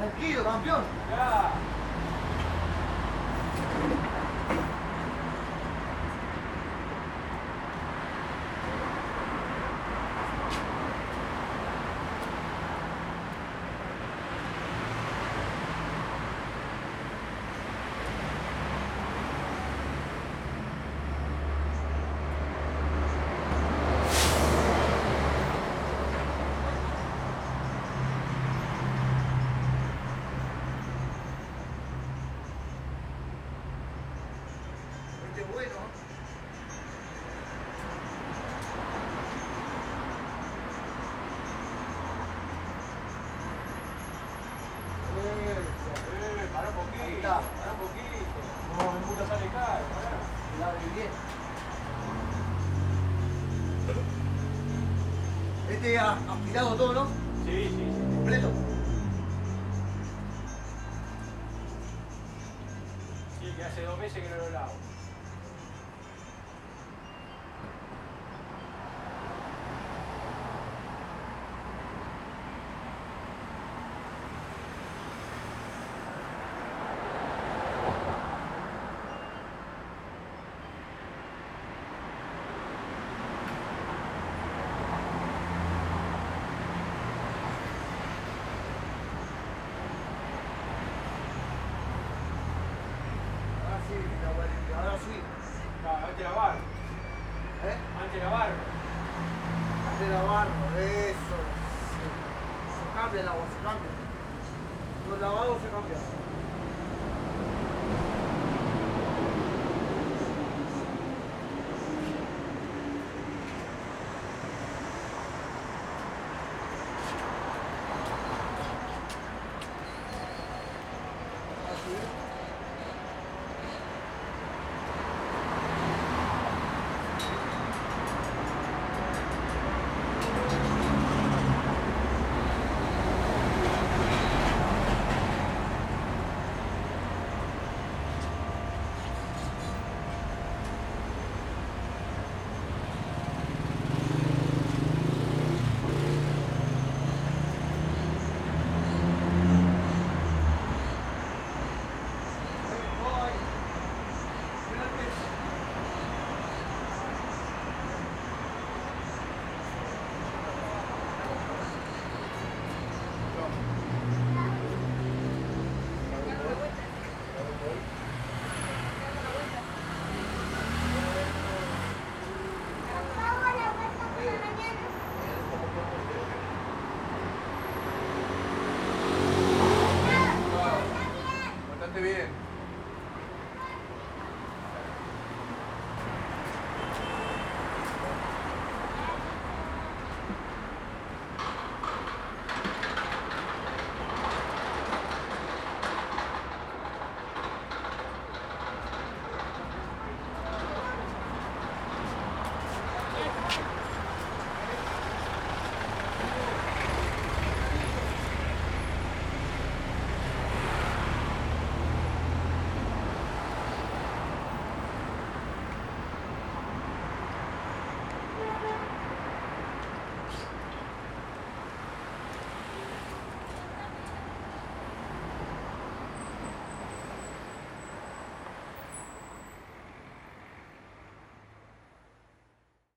Tranquilo, campeón. Ya. Bueno. Para un poquito, Ahí está. para un poquito. No, me puta sale caro, pará. La de bien. Este ha aspirado todo, ¿no? Sí, sí, sí. Completo. Sí, que hace 2 meses que no lo lavo. Ahora sí. Antes de lavar. ¿Eh? Antes de lavar. Antes de lavarlo, eso. Se cambia el agua, se cambia. Los lavados se cambian.